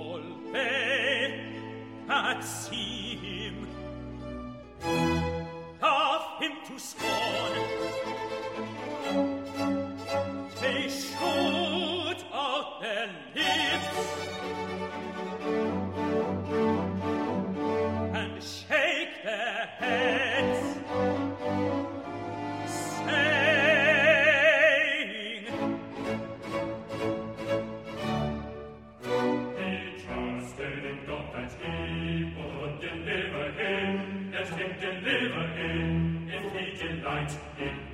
that see him, laugh him to scorn. They shoot out their lips and shake their heads, saying, he trusted in God that he would deliver him, let him deliver him, if he delight in